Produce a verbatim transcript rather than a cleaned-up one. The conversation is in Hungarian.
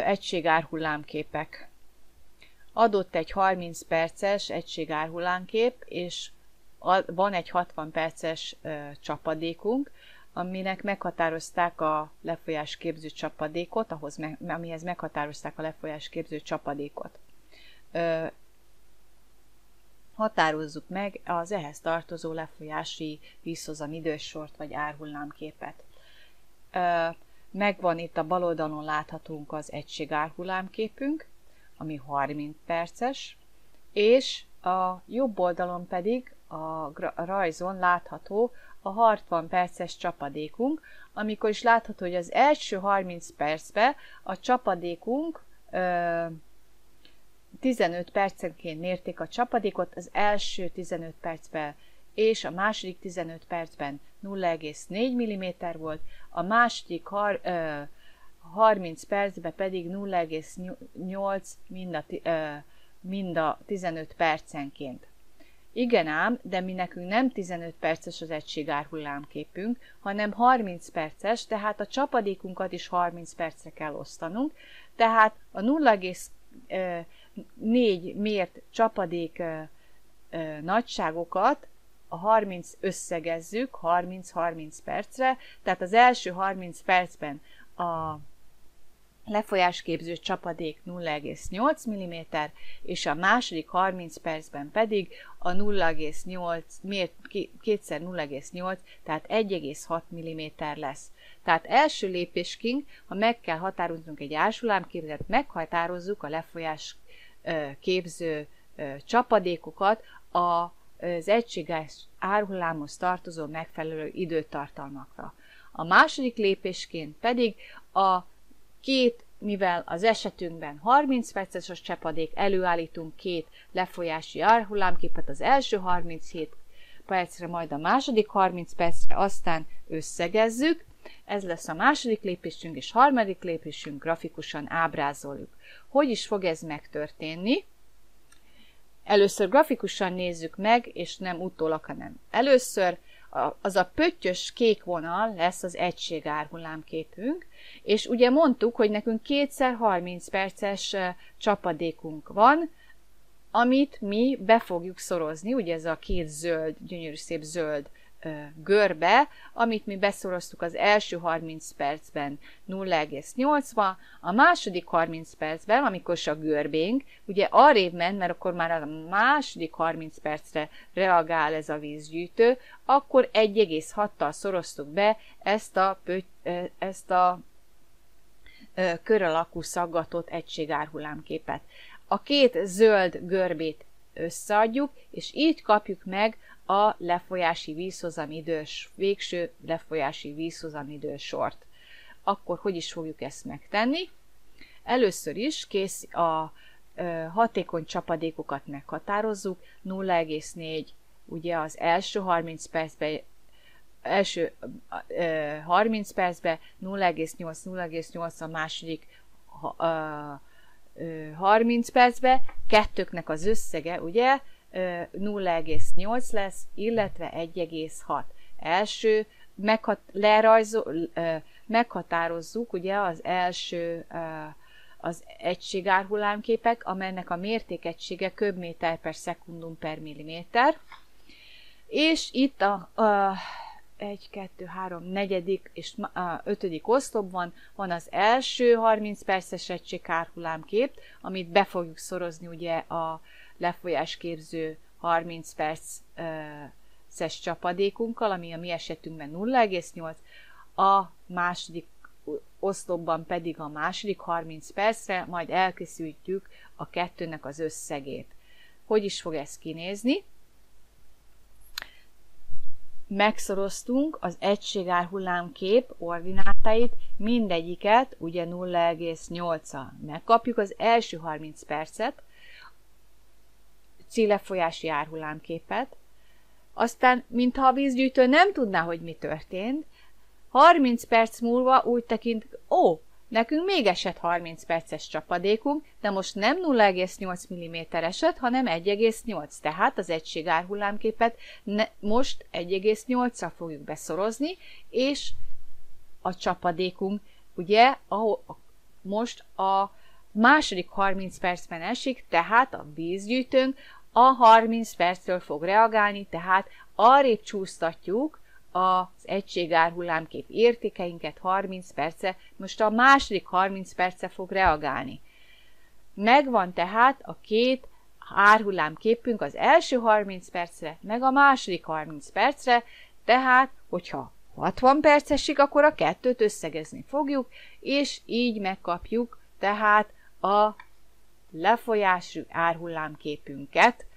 egységárhullámképek. Adott egy harminc perces egységárhullámkép, és van egy hatvan perces ö, csapadékunk, aminek meghatározták a lefolyásképző csapadékot, ahhoz me, amihez meghatározták a lefolyásképző csapadékot. Ö, határozzuk meg az ehhez tartozó lefolyási vízhozam idősort vagy árhullámképet. Ö, megvan itt a bal oldalon láthatunk az egységárhullámképünk, ami harminc perces, és a jobb oldalon pedig a rajzon látható a hatvan perces csapadékunk, amikor is látható, hogy az első harminc percben a csapadékunk ö, tizenöt percenként mérték a csapadékot, az első tizenöt percben és a második tizenöt percben nulla egész négy milliméter volt, a második har, ö, harminc percben pedig nulla egész nyolc mind a, ö, mind a tizenöt percenként. Igen ám, de mi nekünk nem tizenöt perces az egységárhullámképünk, hanem harminc perces, tehát a csapadékunkat is harminc percre kell osztanunk, tehát a nulla egész négy mért csapadék nagyságokat a harminc összegezzük harminc-harminc percre, tehát az első harminc percben a lefolyásképző csapadék nulla egész nyolc milliméter, és a második harminc percben pedig a nulla egész nyolc, kétszer nulla egész nyolc, tehát egy egész hat milliméter lesz. Tehát első lépésként, ha meg kell határoznunk egy árhullámképet, meghatározzuk a lefolyás képző csapadékokat az egységes árhullámhoz tartozó megfelelő időtartalmakra. A második lépésként pedig a két, mivel az esetünkben harminc perces a csapadék, előállítunk két lefolyási árhullámképet az első harminchét percre, majd a második harminc percre, aztán összegezzük. Ez lesz a második lépésünk, és harmadik lépésünk, grafikusan ábrázoljuk. Hogy is fog ez megtörténni? Először grafikusan nézzük meg, és nem utólag, hanem először. Az a pöttyös kék vonal lesz az egységárhullámképünk, és ugye mondtuk, hogy nekünk kétszer harminc perces csapadékunk van, amit mi be fogjuk szorozni, ugye ez a két zöld, gyönyörű szép zöld görbe, amit mi beszoroztuk az első harminc percben nulla egész nyolcvan, a második harminc percben, amikor a görbénk ugye arrébb ment, mert akkor már a második harminc percre reagál ez a vízgyűjtő, akkor egy egész hattal szoroztuk be ezt a, ezt a kör alakú szaggatott egységárhullámképet. A két zöld görbét összeadjuk, és így kapjuk meg a lefolyási vízhozamidős, végső lefolyási vízhozamidősort. Akkor hogy is fogjuk ezt megtenni? Először is kész a ö, hatékony csapadékokat meghatározzuk, nulla egész négy, ugye az első harminc percben, első ö, harminc percben, nulla egész nyolc, nulla egész nyolc a második ö, ö, harminc percben, kettőknek az összege, ugye, nulla egész nyolc lesz, illetve egy egész hat. Első, meghat, lerajzol, meghatározzuk ugye az első az egységárhullámképek, amelynek a mértékegysége köbméter per szekundum per milliméter, és itt a, a egy, kettő, három, negyedik és a ötödik oszlopban van az első harminc perces egységárhullámkép, amit be fogjuk szorozni ugye a lefolyásképző harminc perces csapadékunkkal, ami a mi esetünkben nulla egész nyolc, a második oszlopban pedig a második harminc percre, majd elkészítjük a kettőnek az összegét. Hogy is fog ez kinézni? Megszoroztunk az egységárhullámkép ordinátáit, mindegyiket ugye nulla egész nyolccal. Megkapjuk az első harminc percet, céllefolyási árhullámképet, aztán, mintha a vízgyűjtő nem tudná, hogy mi történt, harminc perc múlva úgy tekint, ó, nekünk még esett harminc perces csapadékunk, de most nem nulla egész nyolc milliméter esett, hanem egy egész nyolc, tehát az egységárhullámképet ne, most egy egész nyolccal fogjuk beszorozni, és a csapadékunk, ugye, ahol most a második harminc percben esik, tehát a vízgyűjtőnk a harminc percről fog reagálni, tehát arrébb csúsztatjuk az egységárhullámkép értékeinket harminc perce, most a második harminc perce fog reagálni. Megvan tehát a két árhullámképünk az első harminc percre, meg a második harminc percre, tehát, hogyha hatvan percesig, akkor a kettőt összegezni fogjuk, és így megkapjuk tehát a lefolyású árhullámképünket,